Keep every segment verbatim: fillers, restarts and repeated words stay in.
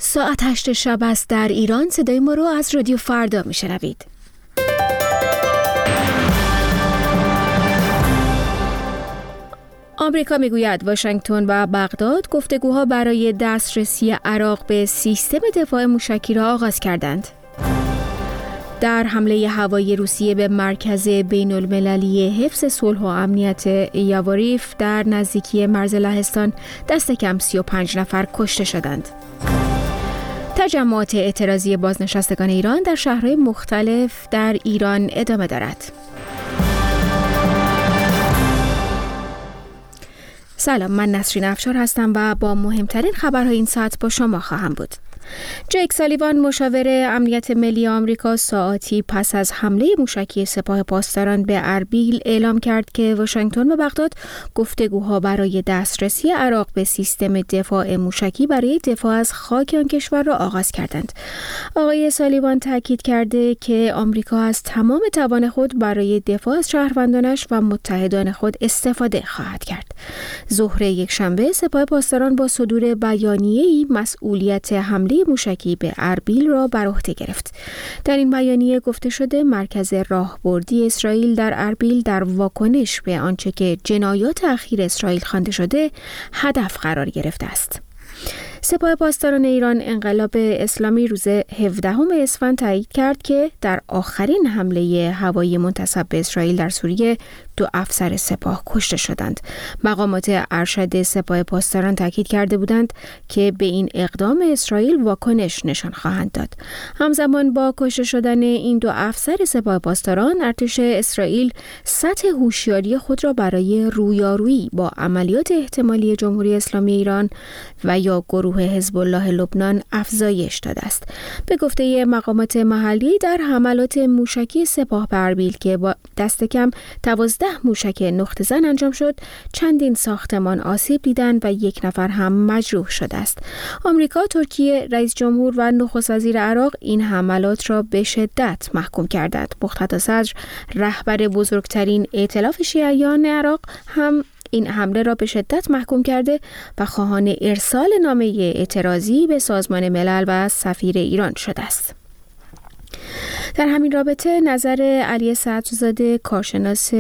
ساعت هشت شب است در ایران. صدای ما رو از رادیو فردا میشنوید. آمریکا میگوید واشنگتن و بغداد گفتگوها برای دسترسی عراق به سیستم دفاع موشکی را آغاز کردند. در حمله هوایی روسیه به مرکز بین المللی حفظ صلح و امنیت یاوریف در نزدیکی مرز لهستان دست کم سی و پنج نفر کشته شدند. تجمعات اعتراضی بازنشستگان ایران در شهرهای مختلف در ایران ادامه دارد. سلام، من نسرین افشار هستم و با مهمترین خبرهای این ساعت با شما خواهم بود. جیک سالیوان مشاور امنیت ملی آمریکا ساعاتی پس از حمله موشکی سپاه پاسداران به اربیل اعلام کرد که واشنگتن و بغداد گفتگوها برای دسترسی عراق به سیستم دفاع موشکی برای دفاع از خاک آن کشور را آغاز کردند. آقای سالیوان تاکید کرده که آمریکا از تمام توان خود برای دفاع از شهروندانش و متحدان خود استفاده خواهد کرد. ظهر یکشنبه سپاه پاسداران با صدور بیانیه‌ای مسئولیت حمله موشکی به اربیل را بر عهده گرفت. در این بیانیه گفته شده مرکز راهبردی اسرائیل در اربیل در واکنش به آنچه که جنایات اخیر اسرائیل خوانده شده هدف قرار گرفته است. سپاه پاسداران ایران انقلاب اسلامی روز هفدهم اسفند تایید کرد که در آخرین حمله هوایی منتسب به اسرائیل در سوریه دو افسر سپاه کشته شدند. مقامات ارشد سپاه پاسداران تاکید کرده بودند که به این اقدام اسرائیل واکنش نشان خواهند داد. همزمان با کشته شدن این دو افسر سپاه پاسداران، ارتش اسرائیل سطح هوشیاری خود را برای رویارویی با عملیات احتمالی جمهوری اسلامی ایران و یا گروه حزب الله لبنان افزایش داده است. به گفته مقامات محلی در حملات موشکی سپاه به اربیل که با دست کم دوازده موشک نقطه زن انجام شد، چندین ساختمان آسیب دیدند و یک نفر هم مجروح شده است. آمریکا، ترکیه، رئیس جمهور و نخست وزیر عراق این حملات را به شدت محکوم کردند. مقتدا صدر، رهبر بزرگترین ائتلاف شیعیان عراق، هم این حمله را به شدت محکوم کرده و خواهان ارسال نامه اعتراضی به سازمان ملل و سفیر ایران شده است. در همین رابطه نظر علی سعدزاده، کارشناس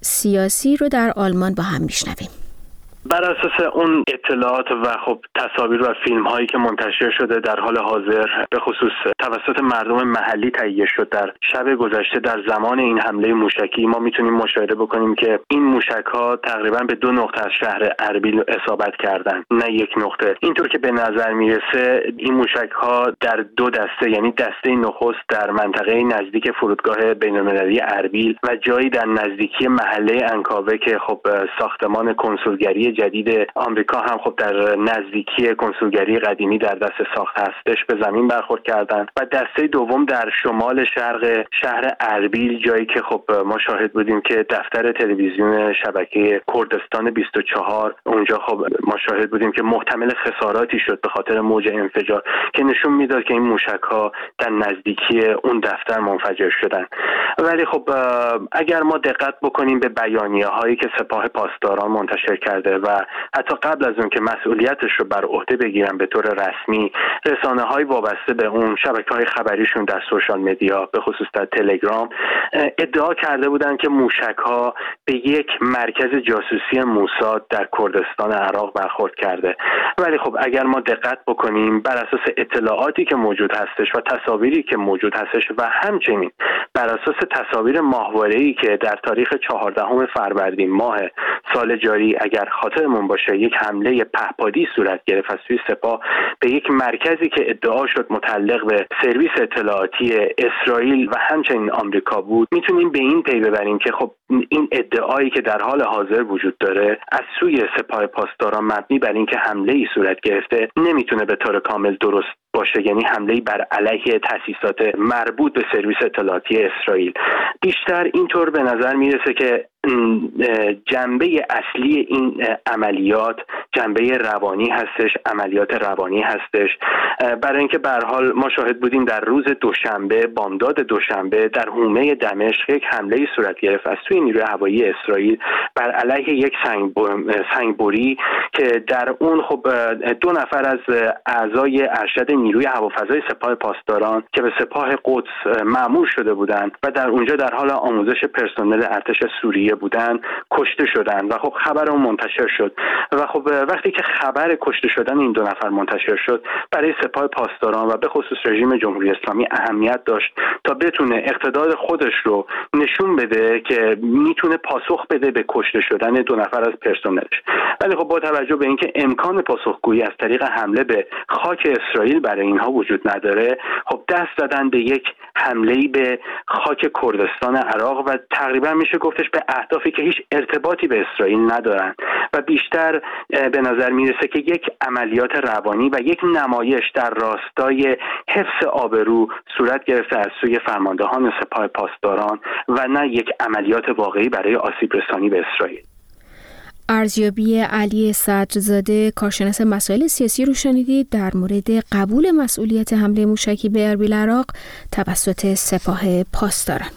سیاسی رو در آلمان با هم میشنویم. بر اساس اون اطلاعات و خب تصاویر و فیلم هایی که منتشر شده در حال حاضر به خصوص توسط مردم محلی تهیه شد در شب گذشته در زمان این حمله موشکی، ما میتونیم مشاهده بکنیم که این موشک ها تقریبا به دو نقطه از شهر اربیل اصابت کردند، نه یک نقطه. اینطور که به نظر میرسه این موشک ها در دو دسته، یعنی دسته نخست در منطقه نزدیک فرودگاه بین‌المللی اربیل و جایی در نزدیکی محله انکاوه که خب ساختمان کنسولگری جدید آمریکا هم خب در نزدیکی کنسولگری قدیمی در دست ساخت هستش به زمین برخورد کردند و دسته دوم در شمال شرق شهر اربیل، جایی که خب ما شاهد بودیم که دفتر تلویزیون شبکه کردستان بیست و چهار اونجا خب ما شاهد بودیم که محتمل خساراتی شد به خاطر موج انفجار که نشون میداد که این موشک‌ها در نزدیکی اون دفتر منفجر شدن. ولی خب اگر ما دقت بکنیم به بیانیه‌هایی که سپاه پاسداران منتشر کرده و حتی قبل از اون که مسئولیتش رو بر عهده بگیرن به طور رسمی، رسانه‌های وابسته به اون، شبکه‌های خبریشون در سوشال مدیا به خصوص در تلگرام ادعا کرده بودن که موشک‌ها به یک مرکز جاسوسی موساد در کردستان عراق برخورد کرده. ولی خب اگر ما دقت بکنیم بر اساس اطلاعاتی که موجود هستش و تصاویری که موجود هستش و همچنین بر اساس تصاویر ماهواره‌ای که در تاریخ چهاردهم فروردین ماه سال جاری اگر خاطرمون باشه یک حمله پهپادی صورت گرفت از سوی سپاه به یک مرکزی که ادعا شد متعلق به سرویس اطلاعاتی اسرائیل و همچنین آمریکا بود، میتونیم به این پی ببریم که خب این ادعایی که در حال حاضر وجود داره از سوی سپاه پاسداران مبنی بر اینکه حمله‌ای صورت گرفته نمیتونه به طور کامل درست باشه، یعنی حمله‌ای بر علیه تأسیسات مربوط به سرویس اطلاعاتی اسرائیل. بیشتر اینطور به نظر میرسه که جنبه اصلی این عملیات جنبه روانی هستش، عملیات روانی هستش، برای اینکه به هر حال ما شاهد بودیم در روز دوشنبه، بامداد دوشنبه در حومه دمشق یک حمله صورت گرفت از سوی نیروی هوایی اسرائیل بر علیه یک سنگبری که در اون خب دو نفر از اعضای ارشد نیروی هوافضای سپاه پاسداران که به سپاه قدس مأمور شده بودند و در اونجا در حال آموزش پرسنل ارتش سوریه بودند کشته شدند و خب خبر اون منتشر شد و خب وقتی که خبر کشته شدن این دو نفر منتشر شد برای سپاه پاسداران و به خصوص رژیم جمهوری اسلامی اهمیت داشت تا بتونه اقتدار خودش رو نشون بده که میتونه پاسخ بده به کشته شدن دو نفر از پرسنلش. ولی خب با توجه به اینکه امکان پاسخگویی از طریق حمله به خاک اسرائیل برای اینها وجود نداره، خب دست زدن به یک حمله‌ای به خاک کردستان عراق و تقریبا میشه گفتش به اهدافی که هیچ ارتباطی به اسرائیل ندارن و بیشتر به نظر میرسه که یک عملیات روانی و یک نمایش در راستای حفظ آبرو صورت گرفته از سوی فرماندهان سپاه پاسداران و نه یک عملیات واقعی برای آسیب رسانی به اسرائیل. ارزیابی علی صدرزاده کارشناس مسائل سیاسی رو شنیدید در مورد قبول مسئولیت حمله موشکی به اربیل عراق توسط سپاه پاسداران.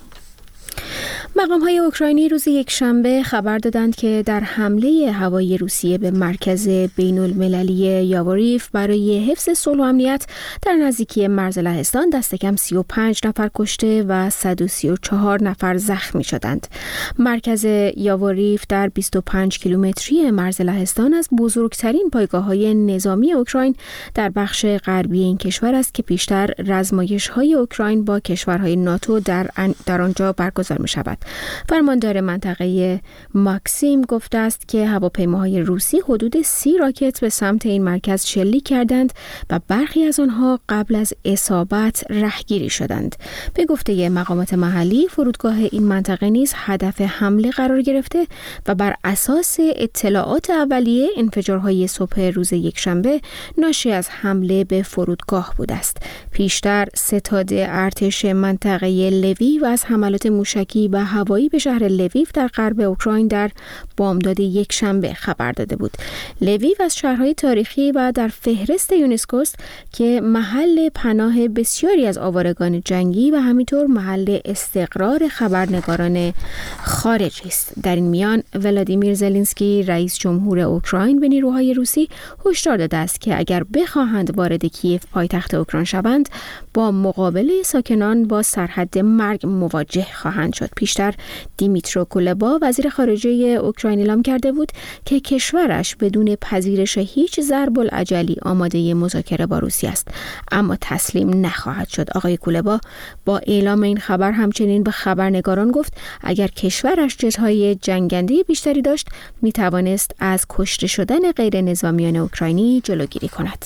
مقام‌های اوکراینی روز یکشنبه خبر دادند که در حمله هوایی روسیه به مرکز بین‌المللی یاوریف برای حفظ صلح و امنیت در نزدیکی مرز لهستان دست کم سی و پنج نفر کشته و صد و سی و چهار نفر زخمی شدند. مرکز یاوریف در بیست و پنج کیلومتری مرز لهستان از بزرگترین پایگاه‌های نظامی اوکراین در بخش غربی این کشور است که پیشتر رزمایش‌های اوکراین با کشورهای ناتو در در آنجا برگزار می‌شود. فرماندار منطقه ماکسیم گفته است که هواپیماهای روسی حدود سی راکت به سمت این مرکز شلیک کردند و برخی از آنها قبل از اصابت رهگیری شدند. به گفته مقامات محلی فرودگاه این منطقه نیز هدف حمله قرار گرفته و بر اساس اطلاعات اولیه انفجارهای صبح روز یکشنبه ناشی از حمله به فرودگاه بوده است. پیشتر ستاد ارتش منطقه لویو از حملات موشکی و هوایی به شهر لویو در غرب اوکراین در بامداد یک شنبه خبر داده بود. لویو از شهرهای تاریخی و در فهرست یونسکو است که محل پناه بسیاری از آوارگان جنگی و همینطور محل استقرار خبرنگاران خارجی است. در این میان ولادیمیر زلنسکی رئیس جمهور اوکراین به نیروهای روسی هشدار داده است که اگر بخواهند وارد کیف پایتخت اوکراین شوند با مقابله ساکنان با سرحد مرگ مواجه خواهند شد. پیشتر دیمیترو کولبا وزیر خارجه اوکراین اعلام کرده بود که کشورش بدون پذیرش هیچ ضرب العجلی آماده مذاکره با روسیه است، اما تسلیم نخواهد شد. آقای کولبا با اعلام این خبر همچنین به خبرنگاران گفت اگر کشورش جت‌های جنگنده بیشتری داشت می توانست از کشته شدن غیر نظامیان اوکراینی جلوگیری کند.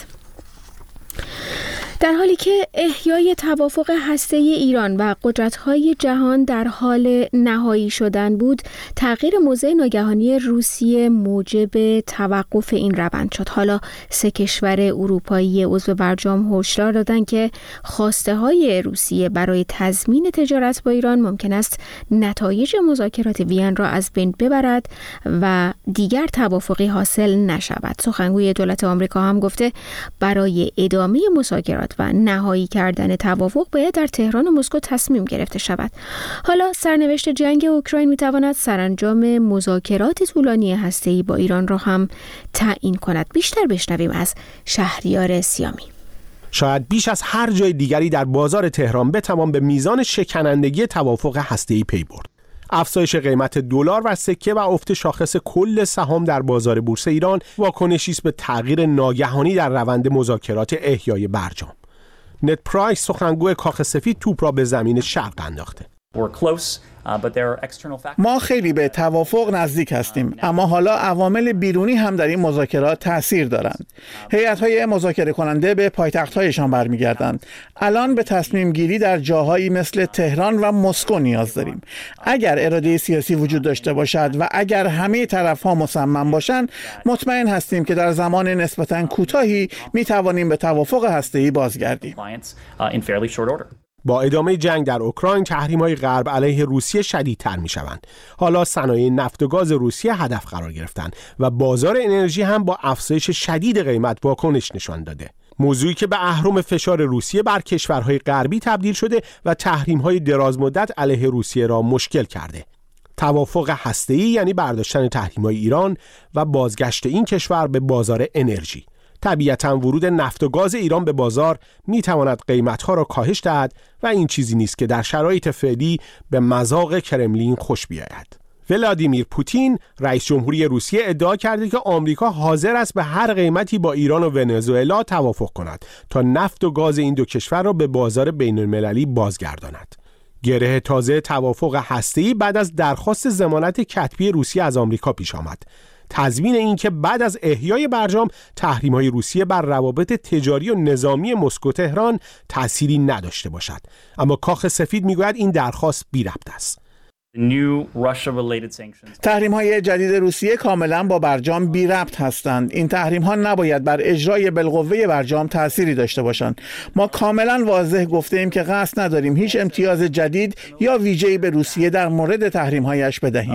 در حالی که احیای توافق هسته‌ای ایران و قدرت‌های جهان در حال نهایی شدن بود، تغییر موضع ناگهانی روسیه موجب توقف این روند شد. حالا سه کشور اروپایی عضو برجام هشدار دادند که خواسته‌های روسیه برای تضمین تجارت با ایران ممکن است نتایج مذاکرات وین را از بین ببرد و دیگر توافقی حاصل نشود. سخنگوی دولت آمریکا هم گفته برای ادامه مذاکرات و نهایی کردن توافق باید در تهران و مسکو تصمیم گرفته شود. حالا سرنوشت جنگ اوکراین میتواند سرانجام مذاکرات طولانی هسته‌ای با ایران را هم تعیین کند. بیشتر بشنویم از شهریار سیامی. شاید بیش از هر جای دیگری در بازار تهران بتوان به میزان شکنندگی توافق هسته‌ای پی برد. افزایش قیمت دلار و سکه و افت شاخص کل سهام در بازار بورس ایران واکنشی است به تغییر ناگهانی در روند مذاکرات احیای برجام. نت پرایس سخنگوی کاخ سفید توپ را به زمین شرق انداخته. ما خیلی به توافق نزدیک هستیم، اما حالا عوامل بیرونی هم در این مذاکرات تأثیر دارند. هیئت‌های مذاکره کننده به پایتخت‌هایشان برمیگردند. الان به تصمیم گیری در جاهایی مثل تهران و مسکو نیاز داریم. اگر اراده سیاسی وجود داشته باشد و اگر همه طرف‌ها مصمم باشند، مطمئن هستیم که در زمان نسبتاً کوتاهی می‌توانیم به توافق هسته‌ای بازگردیم. با ادامه جنگ در اوکراین تحریم‌های غرب علیه روسیه شدیدتر می‌شوند. حالا صنایع نفت و گاز روسیه هدف قرار گرفتند و بازار انرژی هم با افزایش شدید قیمت واکنش نشان داده. موضوعی که به اهرم فشار روسیه بر کشورهای غربی تبدیل شده و تحریم‌های درازمدت علیه روسیه را مشکل کرده. توافق هسته‌ای یعنی برداشتن تحریم‌های ایران و بازگشت این کشور به بازار انرژی. طبیعتاً ورود نفت و گاز ایران به بازار می‌تواند قیمت‌ها را کاهش دهد و این چیزی نیست که در شرایط فعلی به مذاق کرملین خوش بیاید. ولادیمیر پوتین رئیس جمهوری روسیه ادعا کرده که آمریکا حاضر است به هر قیمتی با ایران و ونزوئلا توافق کند تا نفت و گاز این دو کشور را به بازار بین‌المللی بازگرداند. گره تازه توافق هسته‌ای بعد از درخواست ضمانت کتبی روسیه از آمریکا پیش آمد. تضمین این که بعد از احیای برجام تحریم‌های روسیه بر روابط تجاری و نظامی مسکو تهران تأثیری نداشته باشد. اما کاخ سفید میگوید این درخواست بی ربط است. تحریم‌های جدید روسیه کاملا با برجام بی ربط هستند. این تحریم‌ها نباید بر اجرای بالقوه برجام تأثیری داشته باشند. ما کاملا واضح گفته‌ایم که قصد نداریم هیچ امتیاز جدید یا ویژه‌ای به روسیه در مورد تحریم‌هایش بدهیم.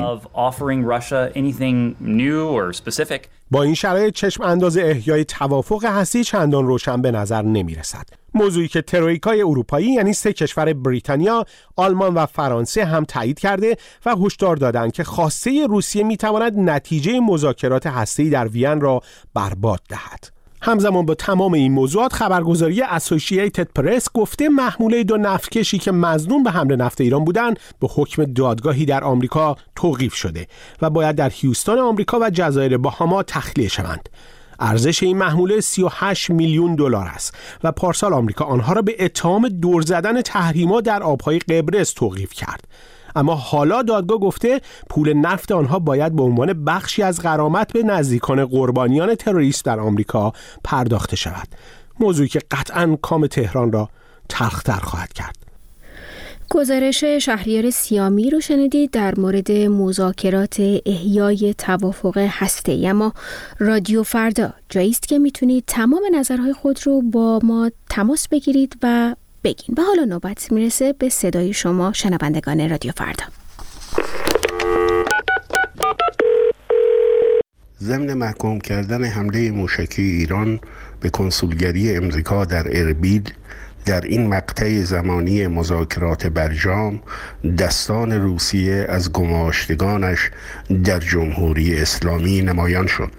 با این شرایط چشم انداز احیای توافق هستی چندان روشن به نظر نمی رسد. موضوعی که ترویکای اروپایی یعنی سه کشور بریتانیا، آلمان و فرانسه هم تایید کرده و هشدار دادند که خواسته روسیه می تواند نتیجه مذاکرات هسته‌ای در وین را برباد دهد. همزمان با تمام این موضوعات خبرگزاری اسوسییتد پرس گفته محموله دو نفتکشی که مظنون به حمله نفت ایران بودند به حکم دادگاهی در آمریکا توقیف شده و باید در هیوستون آمریکا و جزایر باهاما تخلیه شوند. ارزش این محموله سی و هشت میلیون دلار است و پارسال آمریکا آنها را به اتهام دور زدن تحریم‌ها در آبهای قبرس توقیف کرد. اما حالا دادگاه گفته پول نفت آنها باید به عنوان بخشی از غرامت به نزدیکان قربانیان تروریسم در آمریکا پرداخته شود. موضوعی که قطعاً کام تهران را تلخ‌تر خواهد کرد. گزارش شهریار سیامی رو شنیدید در مورد مذاکرات احیای توافق هسته‌ای. اما رادیو فردا جایی است که میتونید تمام نظرهای خود رو با ما تماس بگیرید و بگین. و حالا نوبت میرسه به صدای شما شنوندگان رادیو فردا. ضمن محکوم کردن حمله موشکی ایران به کنسولگری امریکا در اربیل در این مقطع زمانی مذاکرات برجام، دستان روسیه از گماشتگانش در جمهوری اسلامی نمایان شد.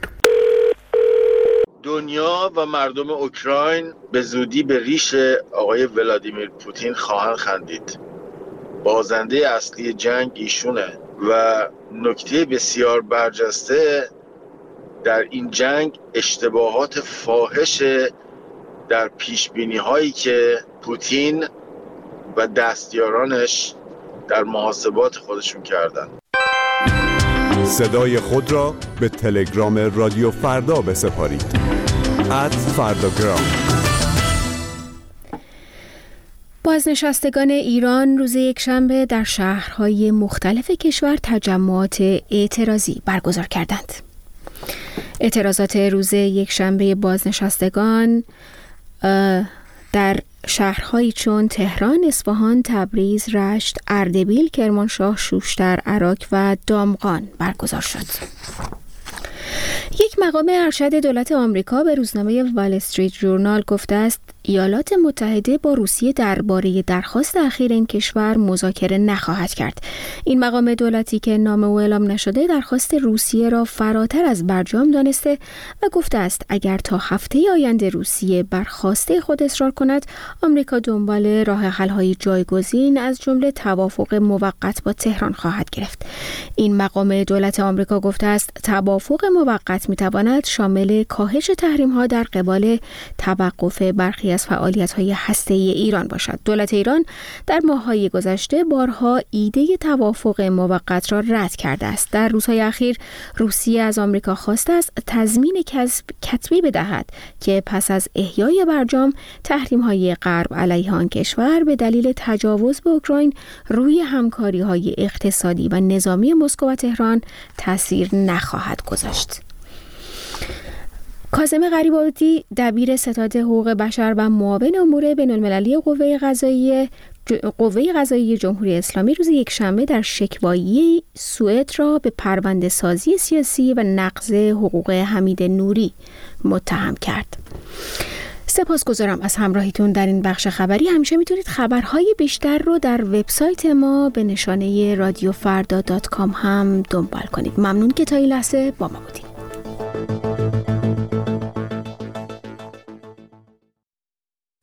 دنیا و مردم اوکراین به زودی به ریش آقای ولادیمیر پوتین خواهند خندید. بازنده اصلی جنگ ایشونه و نکته بسیار برجسته در این جنگ اشتباهات فاحش در پیشبینی هایی که پوتین و دستیارانش در محاسبات خودشون کردن. صدای خود را به تلگرام رادیو فردا بسپارید. ات فرداگرام. بازنشستگان ایران روز یکشنبه در شهرهای مختلف کشور تجمعات اعتراضی برگزار کردند. اعتراضات روز یکشنبه بازنشستگان در شهرهایی چون تهران، اصفهان، تبریز، رشت، اردبیل، کرمانشاه، شوشتر، عراق و دامغان برگزار شد. یک مقام ارشد دولت آمریکا به روزنامه وال استریت ژورنال گفته است ایالات متحده با روسیه درباره درخواست اخیر این کشور مذاکره نخواهد کرد. این مقام دولتی که نام او اعلام نشده درخواست روسیه را فراتر از برجام دانسته و گفته است اگر تا هفته آینده روسیه بر خواسته خود اصرار کند، آمریکا دنبال راه حل‌های جایگزین از جمله توافق موقت با تهران خواهد گرفت. این مقام دولت آمریکا گفته است توافق موقت می‌تواند شامل کاهش تحریم‌ها در قبال توقف برخی از فعالیت‌های هسته‌ای ایران باشد. دولت ایران در ماه‌های گذشته بارها ایده توافق موقت را رد کرده است. در روزهای اخیر روسیه از آمریکا خواسته است تضمین کتبی بدهد که پس از احیای برجام تحریم‌های غرب علیه آن کشور به دلیل تجاوز به اوکراین روی همکاری‌های اقتصادی و نظامی مسکو و تهران تأثیر نخواهد گذاشت. کاظم غریب‌آبادی دبیر ستاد حقوق بشر و معاون امور بین‌المللی قوه قضاییه قوه قضاییه جمهوری اسلامی روز یکشنبه در شکوایی سوئد را به پرونده سازی سیاسی و نقض حقوق حمید نوری متهم کرد. سپاسگزارم از همراهیتون در این بخش خبری. همیشه میتونید خبرهای بیشتر رو در وبسایت ما به نشانه رادیو فردا دات کام هم دنبال کنید. ممنون که تا این لحظه با ما بودید.